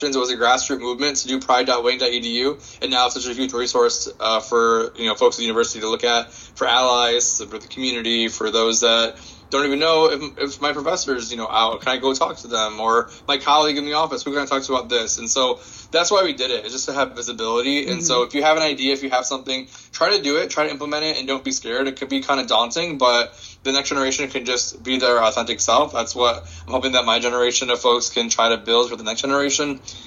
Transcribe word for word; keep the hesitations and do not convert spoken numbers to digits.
it was a grassroots movement to do pride dot wayne dot e d u, and now it's such a huge resource uh, for you know folks at the university to look at, for allies, for the community, for those that don't even know if, if my professor's you know out, can I go talk to them, or my colleague in the office, who can I talk to about this? And so that's why we did it, is just to have visibility. Mm-hmm. And so if you have an idea, if you have something, try to do it, try to implement it, and don't be scared. It could be kind of daunting, but the next generation can just be their authentic self. That's what I'm hoping that my generation of folks can try to build for the next generation.